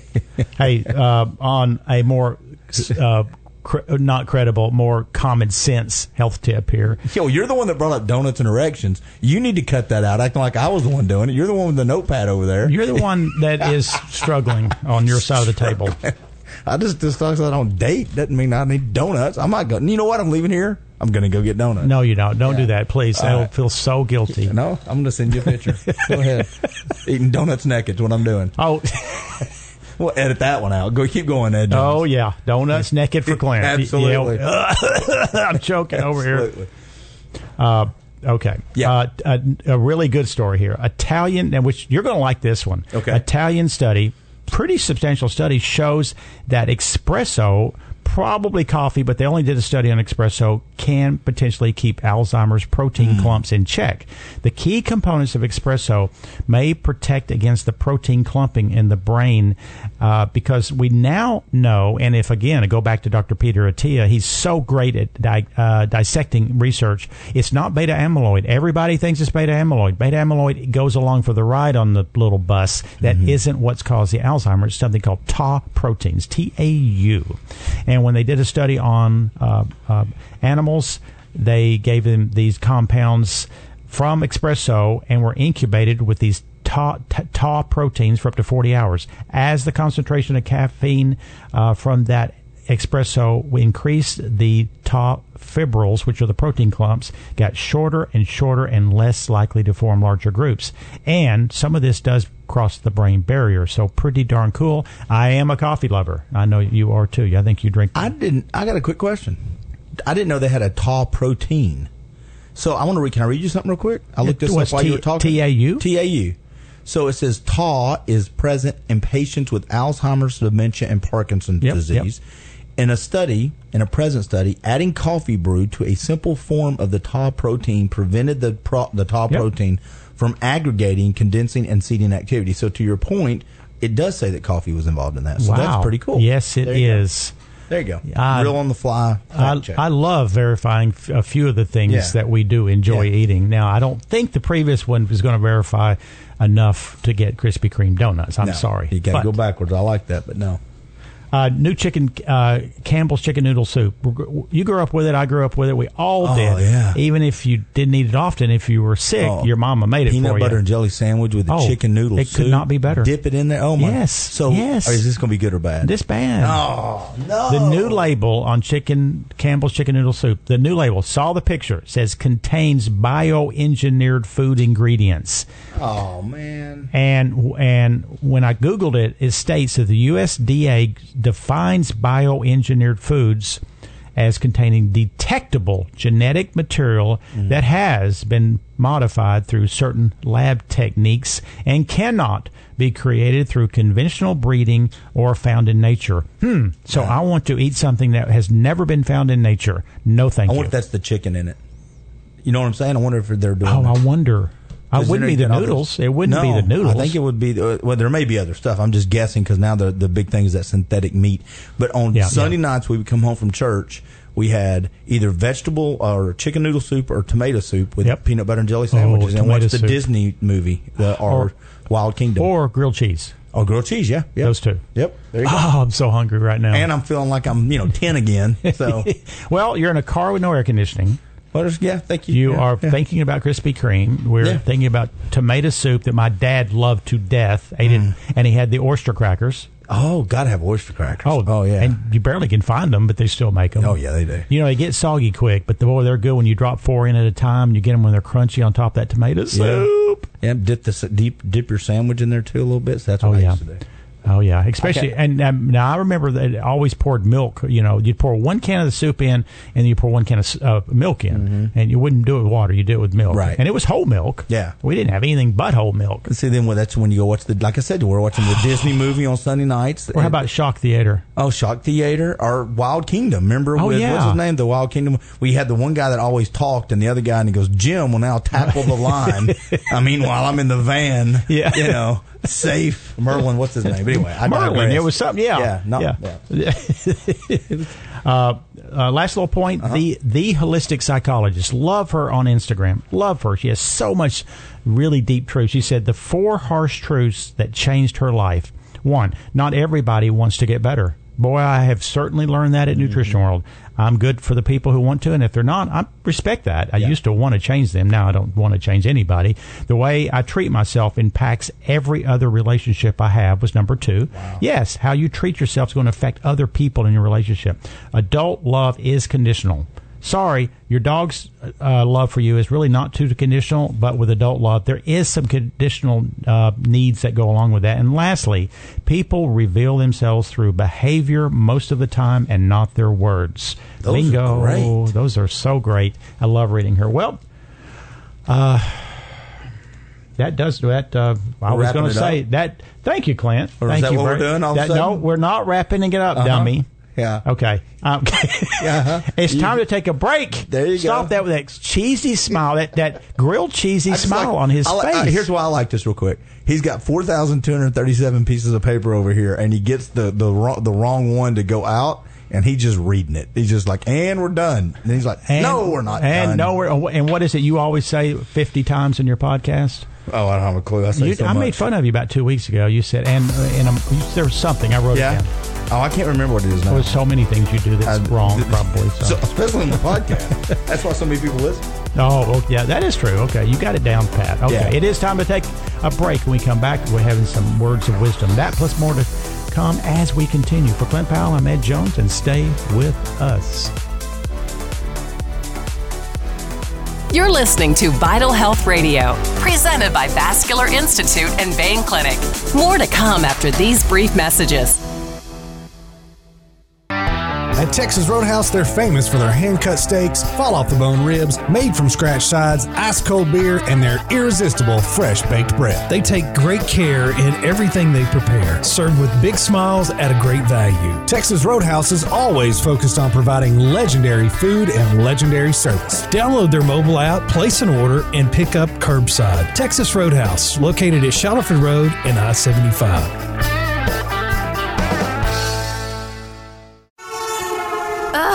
Hey, uh, on a more. Uh, Cre- not credible, more common sense health tip here. Yo, you're the one that brought up donuts and erections. You need to cut that out, acting like I was the one doing it. You're the one with the notepad over there. You're the one that is struggling on your side of the table. I just, just thought I don't date doesn't mean I need donuts. I'm not going. You know what? I'm leaving here. I'm going to go get donuts. No, you don't. Don't yeah. do that, please. I'll right. feel so guilty. No, I'm going to send you a picture. Go ahead. Eating donuts naked is what I'm doing. Oh. We'll edit that one out. Go, keep going, Ed Jones. Oh yeah, donuts naked for Clint. Absolutely. I'm choking over Absolutely. here. Uh, okay. Yeah. Uh, a, a really good story here. Italian, and which you're going to like this one. Okay. Italian study, pretty substantial study, shows that espresso, probably coffee, but they only did a study on espresso, can potentially keep Alzheimer's protein mm. clumps in check. The key components of espresso may protect against the protein clumping in the brain uh, because we now know, and if again, I go back to Doctor Peter Attia, he's so great at di- uh, dissecting research. It's not beta amyloid. Everybody thinks it's beta amyloid. Beta amyloid goes along for the ride on the little bus. That mm-hmm. isn't what's caused the Alzheimer's. It's something called tau proteins, T A U. And when they did a study on uh, uh, animals, they gave them these compounds from espresso and were incubated with these tau, tau proteins for up to forty hours. As the concentration of caffeine uh, from that espresso increased, the tau fibrils, which are the protein clumps, got shorter and shorter and less likely to form larger groups. And some of this does cross the brain barrier, so pretty darn cool. I am a coffee lover. I know you are too. I think you drink. I didn't. I got a quick question. I didn't know they had a tau protein. So I want to read. Can I read you something real quick? I looked this up while T- you were talking. T A U? T A U. So it says tau is present in patients with Alzheimer's, dementia, and Parkinson's yep, disease. Yep. In a study, in a present study, adding coffee brew to a simple form of the tau protein prevented the pro- the tau yep. protein from aggregating, condensing, and seeding activity. So to your point, it does say that coffee was involved in that. So wow. that's pretty cool. Yes, it is. There you go. I, Real on the fly. I, I love verifying f- a few of the things Yeah. that we do enjoy Yeah. eating. Now, I don't think the previous one was going to verify enough to get Krispy Kreme donuts. I'm No, sorry. You got But, to go backwards. I like that, but no. Uh, new chicken, uh, Campbell's chicken noodle soup. You grew up with it. I grew up with it. We all Oh, did. yeah. Even if you didn't eat it often, if you were sick, Oh, your mama made it Peanut for butter you. and jelly sandwich with the Oh, chicken noodle it soup. could not be better. Dip it in there. Oh, my. Yes, So yes. is this going to be good or bad? This bad. Oh, no. The new label on chicken Campbell's chicken noodle soup. The new label. Saw the picture. It says contains bioengineered food ingredients. Oh, man. And and when I Googled it, it states that the U S D A defines bioengineered foods as containing detectable genetic material Mm. that has been modified through certain lab techniques and cannot be created through conventional breeding or found in nature. Hmm. So I want to eat something that has never been found in nature. No, thank I you. wonder if that's the chicken in it. You know what I'm saying? I wonder if they're doing Oh, that. I wonder. It Is wouldn't there be the anything noodles. others? It wouldn't no, be the noodles. I think it would be. Uh, well, there may be other stuff. I'm just guessing because now the the big thing is that synthetic meat. But on Yeah, Sunday yeah. nights, we would come home from church. We had either vegetable or chicken noodle soup or tomato soup with Yep. peanut butter and jelly sandwiches, and tomato watch the soup. Disney movie the, or, Or- Wild Kingdom or grilled cheese. or grilled cheese. Yeah, yep. Those two. Yep. There you go. Oh, I'm so hungry right now. And I'm feeling like I'm you know ten again. So well, you're in a car with no air conditioning. well, there's- yeah, thank you. You Yeah, are yeah. thinking about Krispy Kreme. We're Yeah. thinking about tomato soup that my dad loved to death. Ate it, and he had the oyster crackers. Oh, gotta have oyster crackers. Oh, oh yeah. And you barely can find them, but they still make them. Oh, yeah, they do. You know, they get soggy quick, but the boy, they're good when you drop four in at a time. You get them when they're crunchy on top of that tomato soup. Yeah, dip the s- deep dip your sandwich in there too a little bit. So that's what Oh, I yeah. used to do. Oh yeah, especially Okay. and um, now I remember that it always poured milk. You know, you'd pour one can of the soup in, and then you pour one can of uh, milk in, and you wouldn't do it with water. You do it with milk, Mm-hmm. Right. And it was whole milk. Yeah. we didn't have anything but whole milk. See, then well, that's when you go watch the. Like I said, we're watching the Disney movie on Sunday nights. Or how about Shock Theater? Oh, Shock Theater or Wild Kingdom? Remember? Oh, with, yeah. What's his name? The Wild Kingdom. We had the one guy that always talked, and the other guy, and he goes, "Jim will now tackle the line." I mean, while I'm in the van, Yeah. you know, safe. Merlin, what's his name? But anyway, I Merlin, digress. it was something. Yeah, yeah, not, yeah. yeah. uh, uh, last little point: Uh-huh. the the holistic psychologist. Love her on Instagram. Love her. She has so much really deep truth. She said the four harsh truths that changed her life. One, not everybody wants to get better. Boy, I have certainly learned that at Nutrition World. I'm good for the people who want to, and if they're not, I respect that. I Yeah. used to want to change them. Now I don't want to change anybody. The way I treat myself impacts every other relationship I have was number two. Yes, how you treat yourself is going to affect other people in your relationship. Adult love is conditional. Sorry, your dog's uh, love for you is really not too conditional, but with adult love, there is some conditional uh, needs that go along with that. And lastly, people reveal themselves through behavior most of the time and not their words. Those Bingo. are great. Those are so great. I love reading her. Well, uh, that does that. Uh, I We're was wrapping going to it say up? that. Thank you, Clint. Or is Thank that you what we're very- doing all of a that- sudden? No, we're not wrapping it up, Uh-huh. dummy. Yeah. Okay. Um, Uh-huh. it's You- time to take a break. There you Stop go. that with that cheesy smile, that, that grilled cheesy I just smile like- on his I li- face. uh, here's why I like this real quick. He's got four thousand two hundred thirty-seven pieces of paper over here, and he gets the the wrong, the wrong one to go out, and he's just reading it. He's just like, and we're done. And he's like, And- no, we're not and done. no, we're, and what is it you always say fifty times in your podcast? Oh, I don't have a clue. I say You, so I much. made fun of you about two weeks ago. You said, and, uh, and um, you, there was something. I wrote Yeah. it down. Oh, I can't remember what it is now. There was so many things you do that's I- wrong, th- probably. So. So, especially on the podcast. That's why so many people listen. Oh, well, yeah, that is true. Okay, you got it down, Pat. Okay, Yeah. it is time to take a break. When we come back, we're having some words of wisdom. That plus more to come as we continue. For Clint Powell, I'm Ed Jones, and stay with us. You're listening to Vital Health Radio, presented by Vascular Institute and Vein Clinic. More to come after these brief messages. At Texas Roadhouse, they're famous for their hand-cut steaks, fall-off-the-bone ribs, made-from-scratch sides, ice-cold beer, and their irresistible fresh-baked bread. They take great care in everything they prepare, served with big smiles at a great value. Texas Roadhouse is always focused on providing legendary food and legendary service. Download their mobile app, place an order, and pick up curbside. Texas Roadhouse, located at Shuttleford Road and I seventy-five.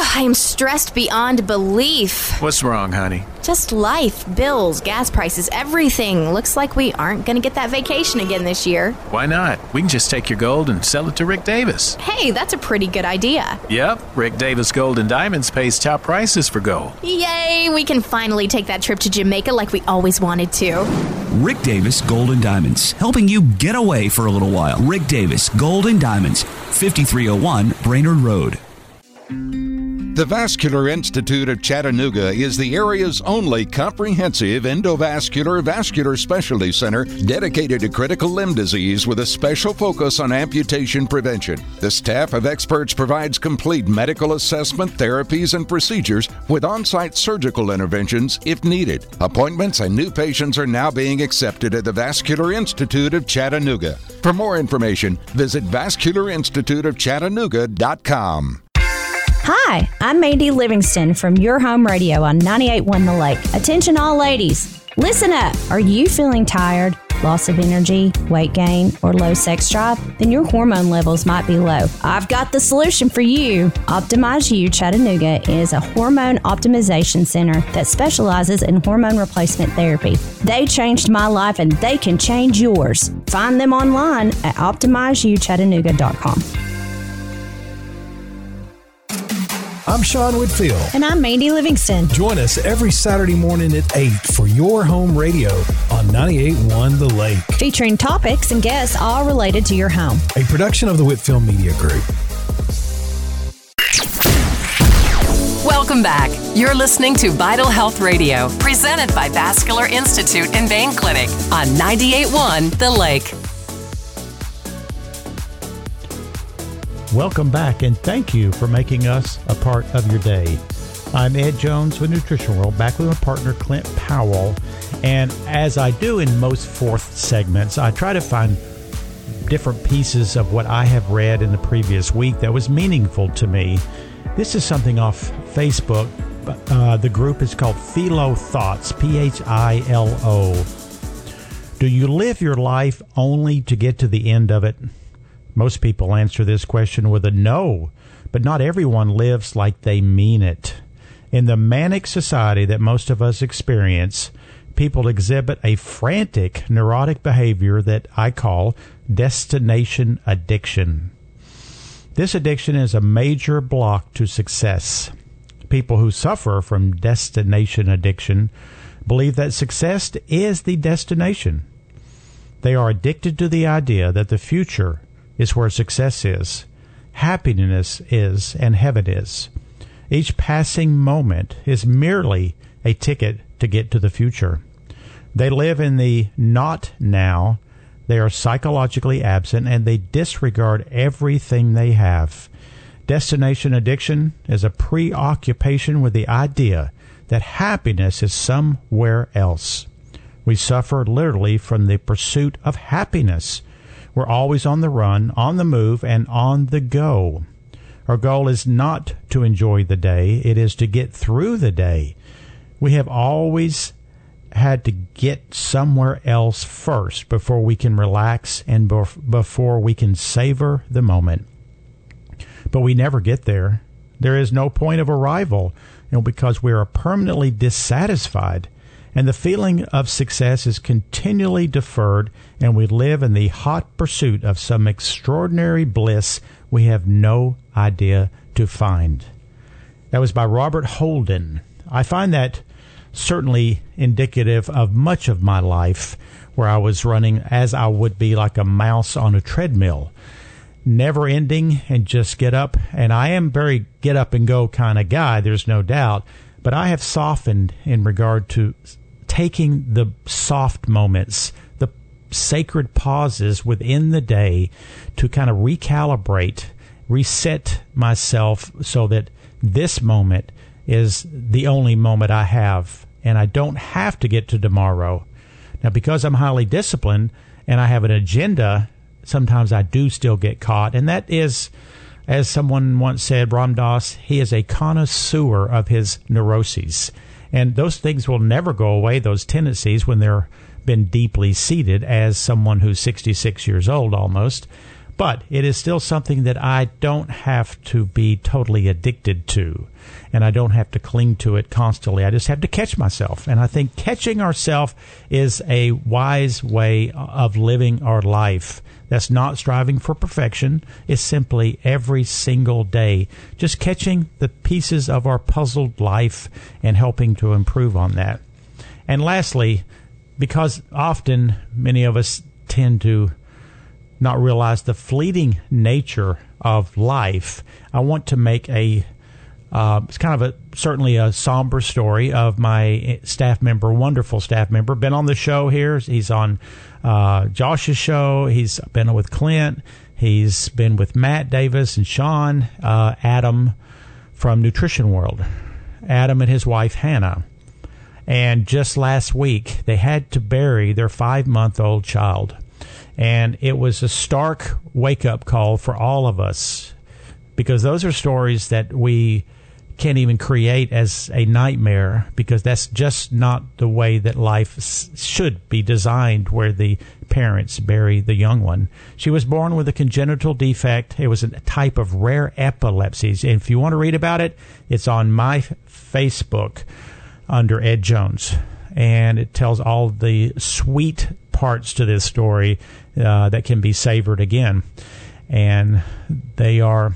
I am stressed beyond belief. What's wrong, honey? Just life, bills, gas prices, everything. Looks like we aren't going to get that vacation again this year. Why not? We can just take your gold and sell it to Rick Davis. Hey, that's a pretty good idea. Yep, Rick Davis Gold and Diamonds pays top prices for gold. Yay, we can finally take that trip to Jamaica like we always wanted to. Rick Davis Gold and Diamonds, helping you get away for a little while. Rick Davis Gold and Diamonds, fifty-three oh one Brainerd Road. The Vascular Institute of Chattanooga is the area's only comprehensive endovascular vascular specialty center dedicated to critical limb disease with a special focus on amputation prevention. The staff of experts provides complete medical assessment, therapies, and procedures with on-site surgical interventions if needed. Appointments and new patients are now being accepted at the Vascular Institute of Chattanooga. For more information, visit vascular institute of chattanooga dot com. Hi, I'm Mandy Livingston from Your Home Radio on ninety-eight point one The Lake. Attention all ladies, listen up. Are you feeling tired, loss of energy, weight gain, or low sex drive? Then your hormone levels might be low. I've got the solution for you. Optimize You Chattanooga is a hormone optimization center that specializes in hormone replacement therapy. They changed my life and they can change yours. Find them online at optimize you chattanooga dot com. I'm Sean Whitfield. And I'm Mandy Livingston. Join us every Saturday morning at eight for Your Home Radio on ninety-eight point one The Lake. Featuring topics and guests all related to your home. A production of the Whitfield Media Group. Welcome back. You're listening to Vital Health Radio, presented by Vascular Institute and Vein Clinic on ninety-eight point one The Lake. Welcome back, and thank you for making us a part of your day. I'm Ed Jones with Nutrition World, back with my partner Clint Powell. And as I do in most fourth segments, I try to find different pieces of what I have read in the previous week that was meaningful to me. This is something off Facebook. Uh, the group is called Philo Thoughts, P H I L O. Do you live your life only to get to the end of it? Most people answer this question with a no, but not everyone lives like they mean it. In the manic society that most of us experience, people exhibit a frantic, neurotic behavior that I call destination addiction. This addiction is a major block to success. People who suffer from destination addiction believe that success is the destination. They are addicted to the idea that the future is where success is, happiness is, and heaven is. Each passing moment is merely a ticket to get to the future. They live in the not now. They are psychologically absent, and they disregard everything they have. Destination addiction is a preoccupation with the idea that happiness is somewhere else. We suffer literally from the pursuit of happiness. We're always on the run, on the move, and on the go. Our goal is not to enjoy the day. It is to get through the day. We have always had to get somewhere else first before we can relax and before we can savor the moment. But we never get there. There is no point of arrival, you know, because we are permanently dissatisfied. And the feeling of success is continually deferred, and we live in the hot pursuit of some extraordinary bliss we have no idea to find. That was by Robert Holden. I find that certainly indicative of much of my life, where I was running as I would be like a mouse on a treadmill, never ending, and just get up. And I am very get up and go kind of guy, there's no doubt, but I have softened in regard to taking the soft moments, the sacred pauses within the day to kind of recalibrate, reset myself so that this moment is the only moment I have, and I don't have to get to tomorrow. Now, because I'm highly disciplined and I have an agenda, sometimes I do still get caught, and that is, as someone once said, Ram Dass, he is a connoisseur of his neuroses. And those things will never go away, those tendencies, when they're been deeply seated, as someone who's sixty-six years old almost. But it is still something that I don't have to be totally addicted to, and I don't have to cling to it constantly. I just have to catch myself. And I think catching ourselves is a wise way of living our life. That's not striving for perfection. It's simply every single day just catching the pieces of our puzzled life and helping to improve on that. And lastly, because often many of us tend to not realize the fleeting nature of life, I want to make a, uh, it's kind of a, certainly a somber story of my staff member, wonderful staff member, been on the show here. He's on uh, Josh's show. He's been with Clint. He's been with Matt Davis and Sean, uh, Adam from Nutrition World, Adam and his wife, Hannah. And just last week, they had to bury their five-month-old child. And it was a stark wake-up call for all of us, because those are stories that we can't even create as a nightmare, because that's just not the way that life s- should be designed, where the parents bury the young one. She was born with a congenital defect. It was a type of rare epilepsy. And if you want to read about it, it's on my Facebook under Ed Jones. And it tells all the sweet parts to this story uh, that can be savored again. And they are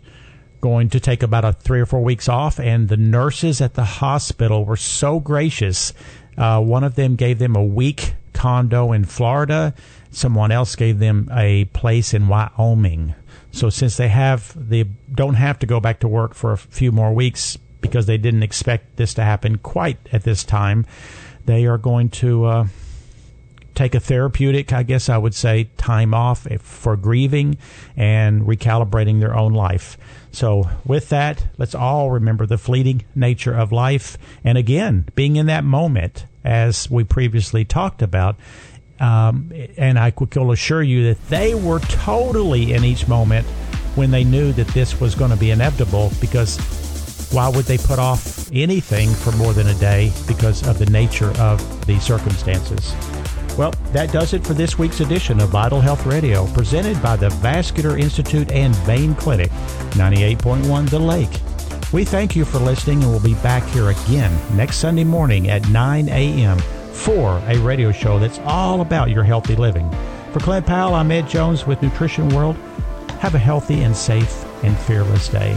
going to take about a three or four weeks off, and the nurses at the hospital were so gracious. Uh, one of them gave them a week condo in Florida. Someone else gave them a place in Wyoming. So since they have they don't have to go back to work for a few more weeks, because they didn't expect this to happen quite at this time, they are going to uh, take a therapeutic, I guess I would say, time off for grieving and recalibrating their own life. So with that, let's all remember the fleeting nature of life. And again, being in that moment, as we previously talked about, um, and I will assure you that they were totally in each moment when they knew that this was going to be inevitable, because why would they put off anything for more than a day because of the nature of the circumstances? Well, that does it for this week's edition of Vital Health Radio, presented by the Vascular Institute and Vein Clinic, ninety-eight point one The Lake. We thank you for listening, and we'll be back here again next Sunday morning at nine a.m. for a radio show that's all about your healthy living. For Clint Powell, I'm Ed Jones with Nutrition World. Have a healthy and safe and fearless day.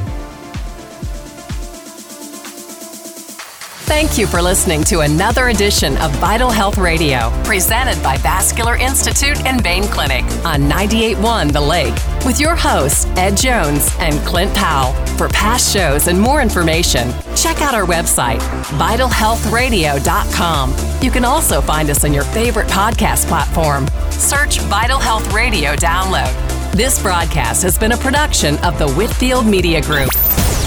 Thank you for listening to another edition of Vital Health Radio, presented by Vascular Institute and Vein Clinic on ninety-eight point one The Lake, with your hosts, Ed Jones and Clint Powell. For past shows and more information, check out our website, vital health radio dot com. You can also find us on your favorite podcast platform. Search Vital Health Radio Download. This broadcast has been a production of the Whitfield Media Group.